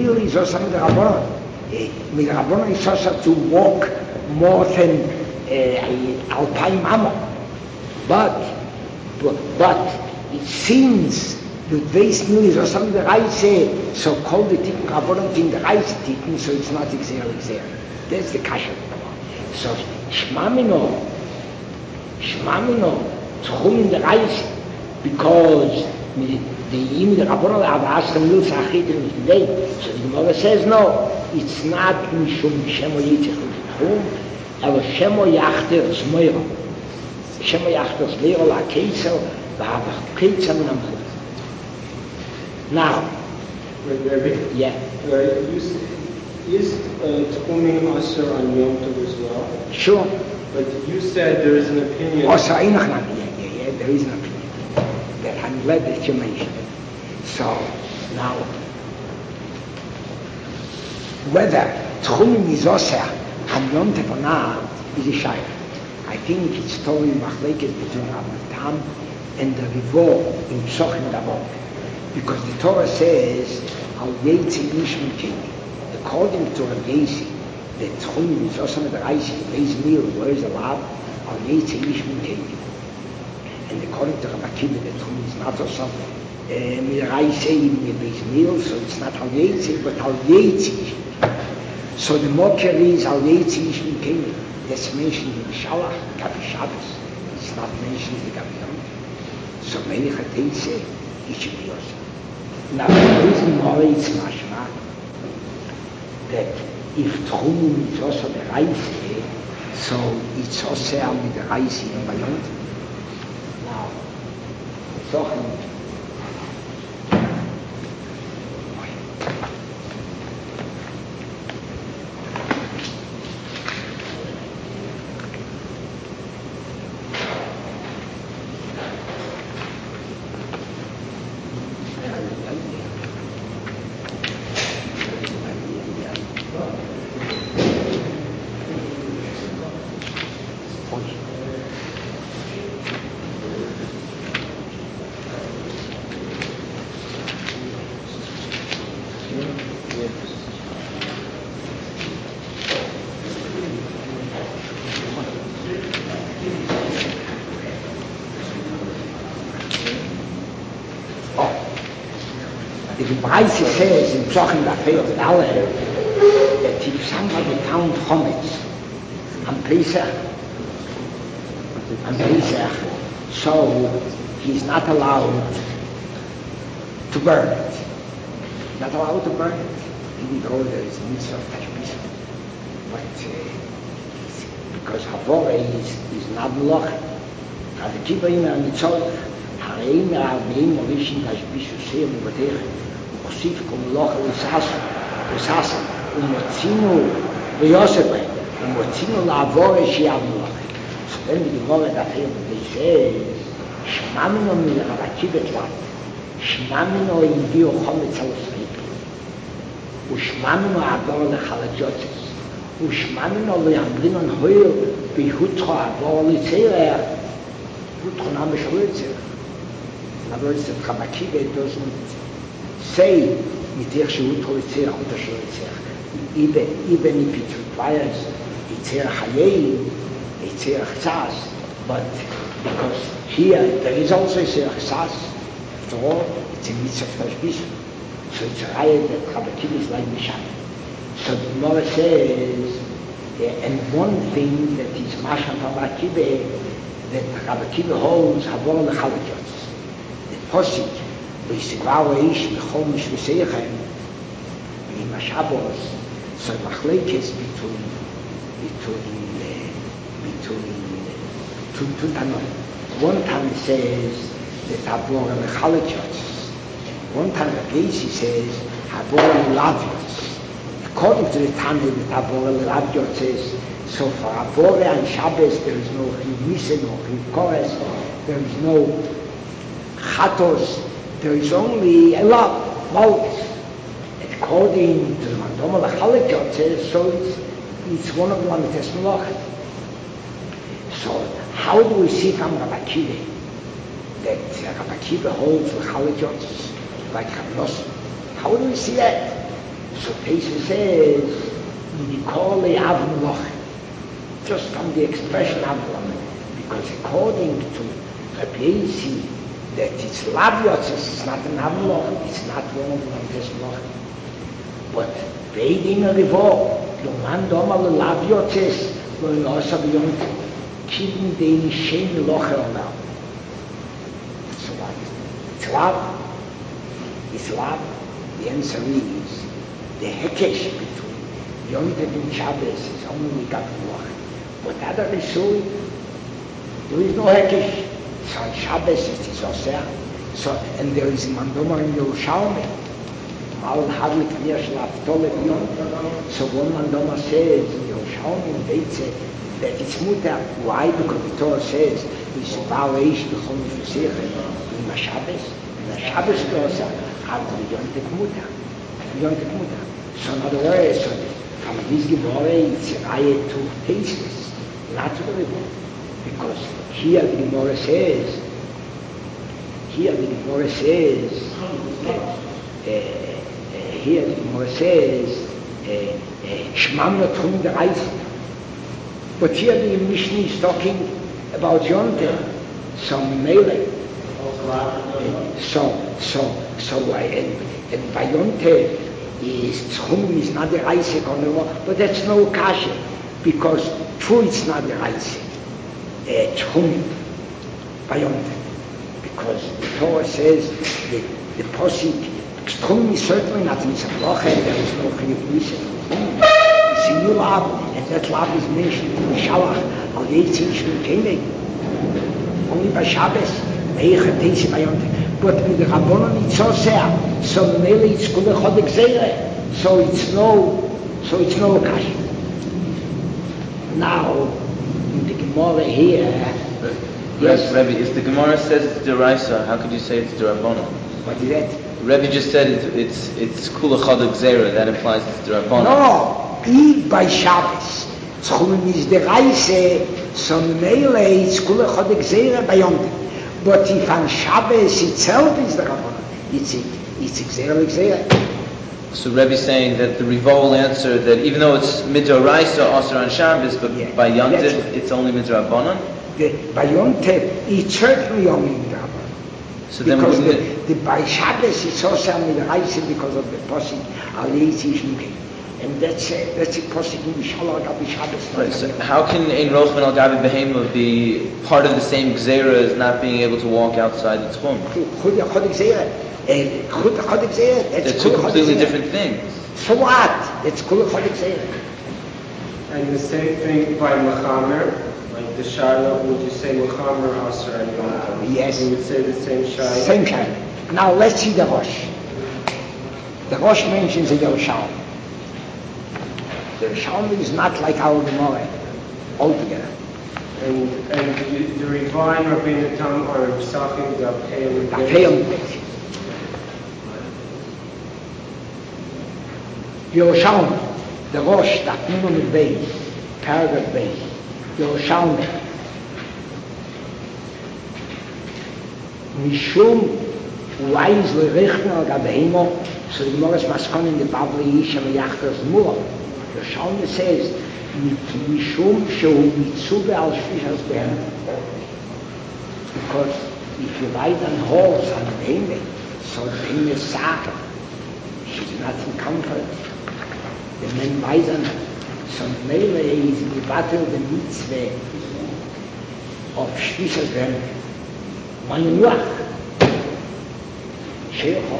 meal is also with the Rabbanon. With the Rabbanon is also to walk more than Alpayim Amo. But it seems that this meal is also with the Reise, so called the Tikkun Rabbanon in the Reise Tikkun, so it's not Xer. That's the Kasha. So Shmamino, Tchum in the Reise, because the Rabbanon Avasam Milsa Achidim today. So the Gemara says no, it's not Mishum Shemo Yitzchak Tchum, but Shemo Yachter Zmoira. Shemo Yachter Zmoira La Keisel, V'Havach Keisel Min Amchut. Now, yeah. Is Tchumim Asher on Yom Tov as well? Sure. But you said there is an opinion. Oh, sorry, yeah, there is an opinion. That I'm glad that you mentioned it. So, now, whether Tchumim is Osir and Yom Tov or not is a Shaykh. I think it's totally Machlekes between Rabbi Tam and the Rivor in Psochim Davot. Because the Torah says, Al Yetzi Ish Mikeni. According to Rabbi Yesi, the Tchumim is also the Reise, Beis Meal, where is allowed, Al Yetzi Ish Mikeni. And according to Rabbi Akiva, the Tchumim is not also Reise in Beis Meal, so it's not Al Yetzi, but Al Yetzi Ish Mikeni. So the Moker is Al Yetzi Ish Mikeni. That's mentioned in Shalach, Gabi Shabbos. It's not mentioned in the Gabi Yom. So many Chatei say, it should be also. Now, the reason why it's mashma that if Tchumim is also the Reise, so it's also with the Reise in Bayont. Now, Zochen. The Reise says in Psochim Dafei of Dalet that if somebody found Chometz on Pesach, so he's not allowed to burn it. Not allowed to burn it, even though there is a mitzvah of Tashbis. But because Havore is not Melach, the Kibbutz and the Tzolach, Hareim Arbeim Orishin Tashbis Usir Mubadech. Osif kom loch usas umotzinu v'yosebe umotzinu la'avore shi'av loch. So then the Gemara Dafei they says shmamino min Rabbi Akiva tlat shmamino inviu chometz al osreik ushmamino avor lechalajotzus ushmamino le'amrinon hoil bihutcho avor litzerech hutcho namish litzerech. In other words, that Rabbi Akiva doesn't say mitech shehu tolitzerach utasholitzerach. Even if it requires itzerach hayei, itzerach tzas, but because here there is also itzerach tzas, after all, it's a mitzvah of tashbis. So it's a raya that Rabbi Akiva is like Misham. So the Gemara says, and one thing that is mashma from Rabbi Akiva, that Rabbi Akiva holds havor lechalajos. The posik ויסגרו האיש בכל משבשייכם עם השבוס, so מחלקת between Tanoim. One time says that Havor lechalajos, one time Gezi says Havor lelavjos. According to the Tanoim, that Havor lelavjos says, so for Havor and Shabbos there is no Chivnisen or Chivkores, there is no Chatos, there is only a lot, malchus. According to the Mandoma Lachalajot says, so it's one of the Lamites Melach. So how do we see from Rabbi Akiva that Rabbi Akiva holds Lachalajot like Rabbi Yossi? How do we see that? So Pesach says, Nikole Avloch, just from the expression Avloch, because according to Rabbi Yossi, that it's Lavyotz, it's not an Avloch, it's not one of this Loch. But Beidin Rivo, Loman Doma Lavyotz, lo also beyond keeping the shame Locher now. So what? It's love. It's love. The answer is the hekesh between Yom Tov and Shabbos is only got one. But other Rishui, there is no hekesh. So on Shabbos it is Oseh. So, and there is a Mandoma in Yerushalmi. Mal Havit Mir Shlaf Tole Yom. So one Mandoma says in Yerushalmi in Beitze that it's mutar. Why? Because the Torah says it's Ba'al Eish B'chol Nefusich in the Shabbos. In the Shabbos it Oseh. After the Yom Tov mutar. So in other words, from this Gemara, it's a riot to Pesach, not to the river. Because here the Gemara says, Shmam Notchum the Reise. But here the Mishnah is talking about Yom Tov, so Mele. And by Yom Tov, Tchum is not the Reise, but that's no kasha, because true it's not the Reise. Tchum by Yom Tov, because the Torah says the Posik, Tchum is certainly not in Sabloche, there is no Chiyuv Nisa. It's a new lab, and that lab is mentioned in the Shalach, al Yitzin Shmi Keneg, only by Shabbos, Meicha Teisi by Yom Tov. But with the Rabbanon it's so sad. So Mele it's Kule Chodek Zeire. So it's no Kash. Now, in the Gemara here, yes, Rebbe, if the Gemara says it's Deraisa, how could you say it's Derabbanon? What is that? Rebbe just said it's Kule Chodek Zeire. That implies it's Derabbanon. No, Eve by Shabbos. Tchum is Deraisa. So Mele it's Kule Chodek Zeire by Yom Tov. But if on Shabbos itself is the Rabbanon, it's Xer. So Rebbe is saying that the Riva will answer that even though it's Midoraisa also on Shabbos, but by Yom Tov it's only Midrabbanon? By Yom Tov it's certainly only Midrabbanon. So because by Shabbos it's also Midoraisa because of the Posik Al Yitzin Shmi. And that's a Posik in Shalach Gabi Shabbos. Right, so how can Ein Rochman Al Gabi Behema be part of the same Gzeira as not being able to walk outside the Tchum? They're two completely different things. So what? It's Kul Chodik Zeira. And the same thing by Mechamer, like the Shiloh, would you say Mechamer Asar and Yom Tov? Yes. You would say the same Shiloh? Same Shiloh. Now let's see the Rosh. The Rosh mentions the Yerushalmi. The Yerushalmi is not like our Gemara altogether. And the Riva and Rabbeinu Tam are Psachim, Dafei and Yerushalmi, the Rosh, that Nun with Beis, paragraph Beis, Yerushalmi. Mishum Uwais Lerichner al Gabeimo, so the Gemara is Maskon in the Bavli Yisha Meyachtas Mula. Yerushalmi says, Mishum Shehu Mitzube al Shvishas Behem. Because if you ride on horse on Behemoth, so Behemoth is Sacher. She's not in comfort. The men ride on her. So Mele is in the battle of the mitzvah of Shvishas Behem. Manuach. Shecho.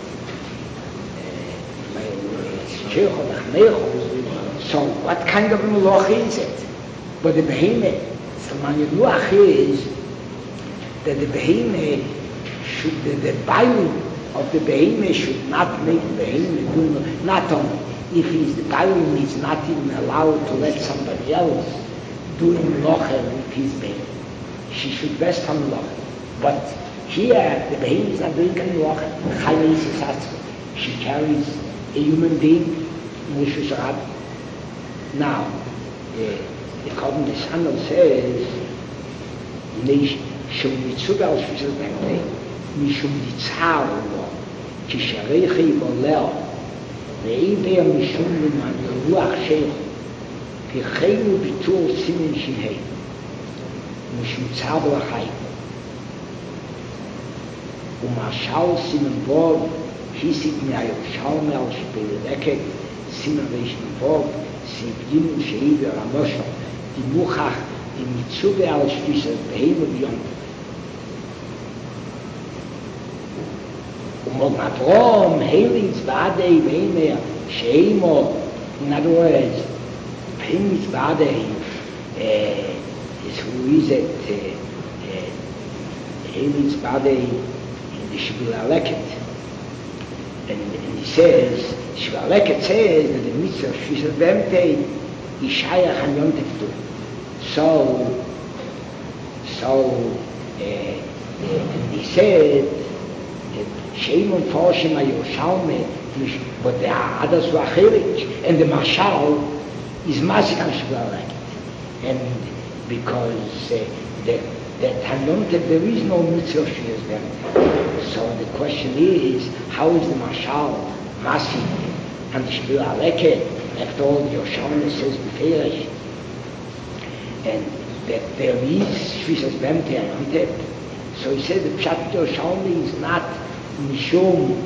So what kind of meluach is it? But the behemoth, so meluach is that the behemoth should, the bailing of the behemoth should not make the behemoth do, not only if the bailing is not even allowed to let somebody else do meluach with his behemoth. She should rest on meluach. But here the behemoth is not doing meluach. She carries a human being. Now, the Kohen Sandal says, Mishum Mitzuga al Shvishas Behem, Mishum Ditzar Lo, Kishareichi Boleo, ואיבר משום למען רוח שייך, כחיינו ביטור סימן שהי, משום צער לחיים. ומשל סימן בוב, היסיק מהירושלמי על שפלדקת, סימן וישמן בוב, סיבדינו שהיבר המושל, דימוכח דמיצובה על שפיסת בהימו ביום. ומוג אברום, הילינץ ועדי בהימה, שהימו, in other words, Pim's Vade is who is it? Pim's Vade in the Shibula Leket. And he says, Shibula Leket says that the mitzvah Shvisat Bemte Ishaya Hanyon Teftu. And he said that Shemon Forshim Ayoshalme, but there are others who are Chelich, and the Mashal is Masik on Shibula Leket. And because that Hanyon Teftu, there is no mitzvah Shvisat Bemte. So the question is, how is the Mashal Masik on the Shibula Leket? After all, the Yoshalme says Beferish. And that there is Shvisas Bemte and Yontet. So he said the Pshat Yoshalmi is not Mishum,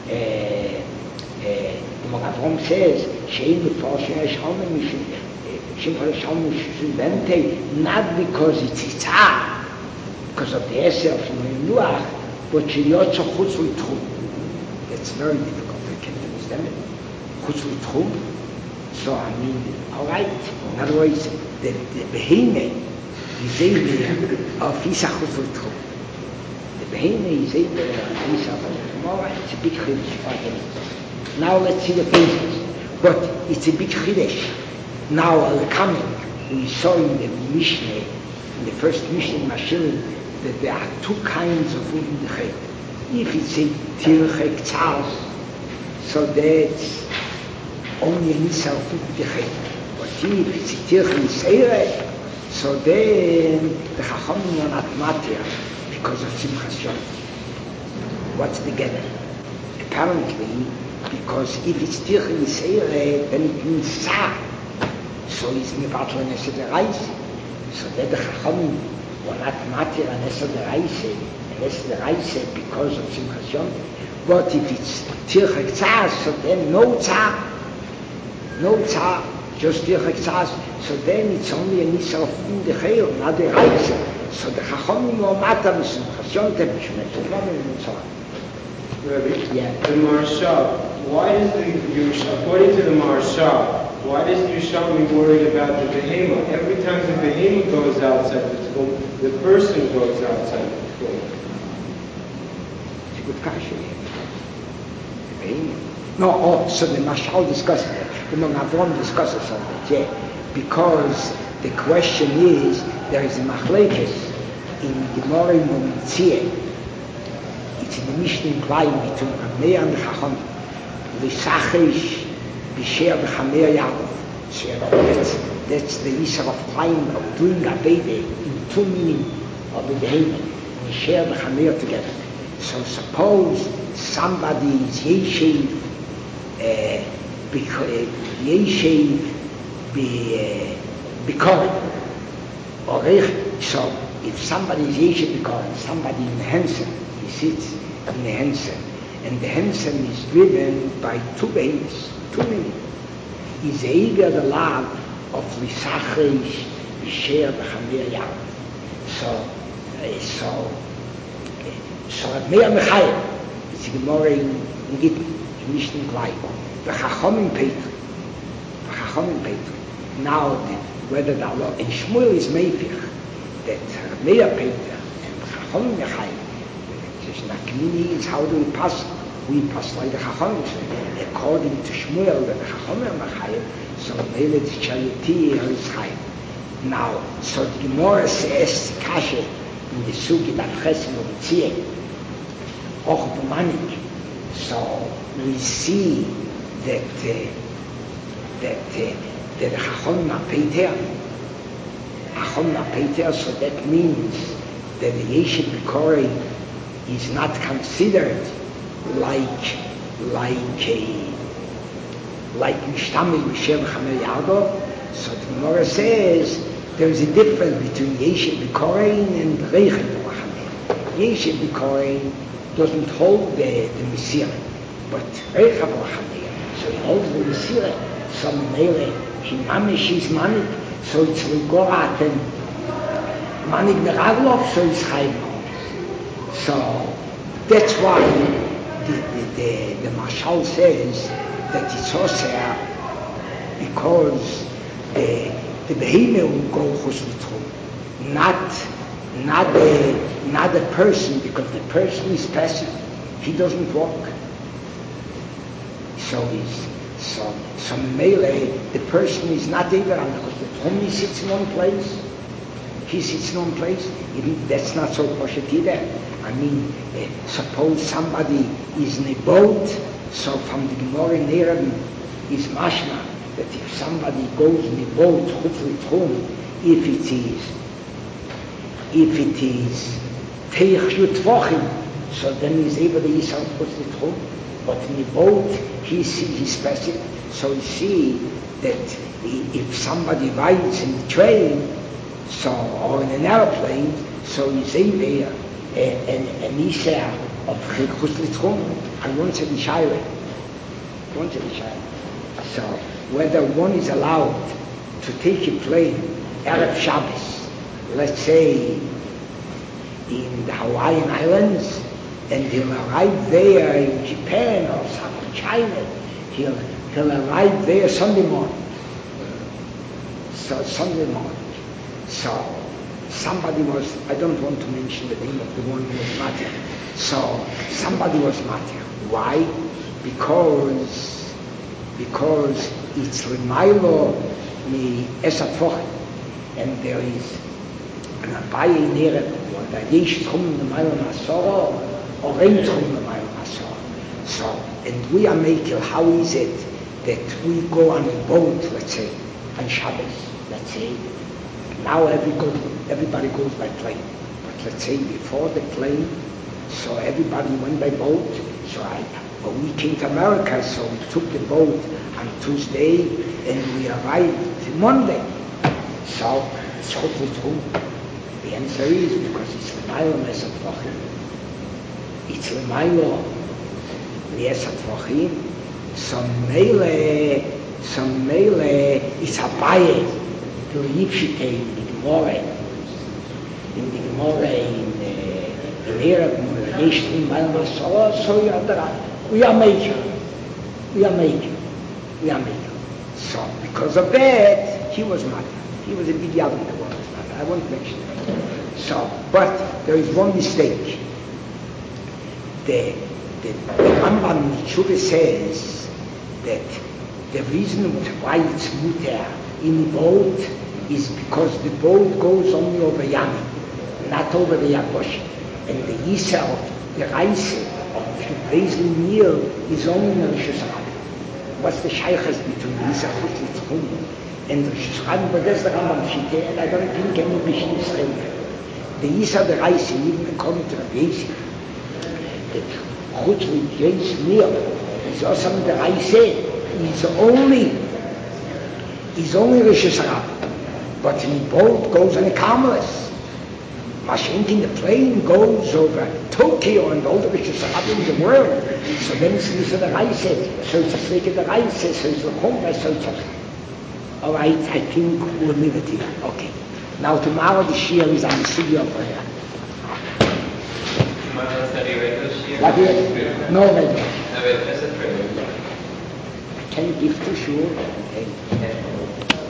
Avram says, Shein B'Forshim Yoshalmi Mishum, Shein B'Forshim Shvisas Bemte, not because it's Itzah, because of the Eser from the Nuach, but Sheyotza Chutz L'Tchum. That's very difficult, I can't understand it. Chutz L'Tchum. So I mean, all right, in other words, the Beheme is able of Isachus L'Tchum. The Beheme is able of Isachus L'Tchum. All right, it's a big Chiddush. Now let's see the phases. But it's a big Chiddush. Now, coming, we saw in the Mishnah, in the first Mishnah in Mashiach, that there are two kinds of food in the Chet. If it's a Tirchek Tzaz, so that's only a mitzvah of food in the Chet. But if it's a Tirchek Seireh, so then the Chachamim are not matir because of Simchas Yom. What's the get? Apparently, because if it's Tirchek Seireh, then it means Sah. So it's Mevatl and Esed Reise. So that the Chachamim were not matir and Esed Reise, and Esed Reise because of Simchas Yom. But if it's Tirchek Tzaz, so then no Tzah. No Tzah, just Tirchek Tzaz. So then it's only a Nisa of in the Chayil, not the Reise. So the Chachamim were matir and Simchas Yom and so on. Rabbi, yeah. The Marshal, why does according to the Marshal, why does the Yerushalmi worry about the Behema? Every time the Behema goes outside the Tchum, the person goes outside the Tchum. It's a good question. The Behema. No, so the Mashal discusses it. The Avram discusses on that, yeah. Because the question is, there is a Machlekes in Gemara in Momitzieh. It's in the Mishnah implying between Rameh and the Chacham. L'sachish b'sher v'chamer yadov. So that's the Yisra of playing, of doing a baby in two meaning of the Behemah. B'sher v'chamer together. So suppose somebody is Yeshev, B'koren. So if somebody is Yeshev B'koren, somebody in the Hensen, he sits in the Hensen, and the Hensen is driven by two babies, two men. Is Eiger the lab of Lisachish, B'sher v'chamer yad. So Meir Mechayel, it's a Gemara in Gittin, in Mishnah Glai, V'chachomim Petru. Now, whether the law, and Shmuel is Meifich, that Meir Petru and V'chachomim Mechayel, Nakmini is how do we pass? We pass like the Chachamim. According to Shmuel, the Chachamim Machayim, so Mele Tzayuti is Chayim. Now, so the Gemara says Kashe in the Sugi that Chesim of Tzieh, Och Bumanik. So we see that the Chachamim are Peter. So that means that the Yeshiv B'Korei is not considered like like Mishtami Mishem Chamel. So the Gemara says there is a difference between Yeshiv B'Korein and Reichel B'Rachamim. Yeshiv B'Korein doesn't hold the Mesirah, but Reichel B'Rachamim, so he holds the Mesirah. So Mele, he mamish is manik, so it's Rigorat and manik Meraglov, so it's Chaim. So that's why the Mashal says that it's Osir because the behemoth will go chus v'tchum, not the person, because the person is passive. He doesn't walk. So Mele, the person is not able, because the tchum sits in one place. He sits in one place. That's not so poshet either. I mean, suppose somebody is in a boat, so from the Gemara in Erevin is mashma, that if somebody goes in a boat, if it is teich yutvochim, so then he's able to eat some chutz. But in the boat, he's passive. So you see that if somebody rides in the train, or in an airplane, so he's able an isha of chutz l'tchum, and once in the shayre. So whether one is allowed to take a plane Erev Shabbos, let's say in the Hawaiian Islands, and he'll arrive there in Japan or some China, he'll arrive there Sunday morning. So Sunday morning. So somebody was, I don't want to mention the name of the one who was matir. So somebody was matir. Why? Because it's Remailo mi Esatfoch, and there is an Abaye in Erev, or the Yesh Tchum Remailo Masoro, or Rein Tchum Remailo Masoro. So, and we are making, how is it that we go on a boat, let's say, on Shabbos, let's say, now everybody goes by plane, but let's say before the plane, so everybody went by boat, so when we came to America, so we took the boat on Tuesday and we arrived Monday. So it's Chutz. The answer is because it's L'maylo Mesat Vachim. It's L'maylo Mesat Vachim. Some Mele, it's Abaye. The Yipshite in the Gemara. In Arab, so we are major. So because of that, he was mad. He was a big yad in the world. I won't mention it. So, but there is one mistake. The Rambam Tshuva says that the reason why it's muter in the boat is because the boat goes only over Yami, not over the Yabosh. And the Yisa of the Reise of the Beisel meal is only in the Rishus Rabbi. What's the Shaykhas between the Yisa Chutz L'tchum and the Rishus Rabbi? But that's the Rambam Shite, and I don't think any Mishnah is saying that. The Yisa of the Reise, even according to the Beisel, that Chutz L'tchum meal is also in the Reise, is only Rishus Rabbi. But the boat goes on a Carmelis. Mashink in the plane goes over Tokyo and all the richest Arabia in the world. So then it's the Reise, so it's a slate of the Reise, so it's the Chumra, so it's a... All right, I think we'll leave it here. Okay. Now tomorrow the Shir is on the city of prayer. Tomorrow study regular Shir? What is it? No regular. No, wait, that's a prayer. Can you give to Shur? Okay.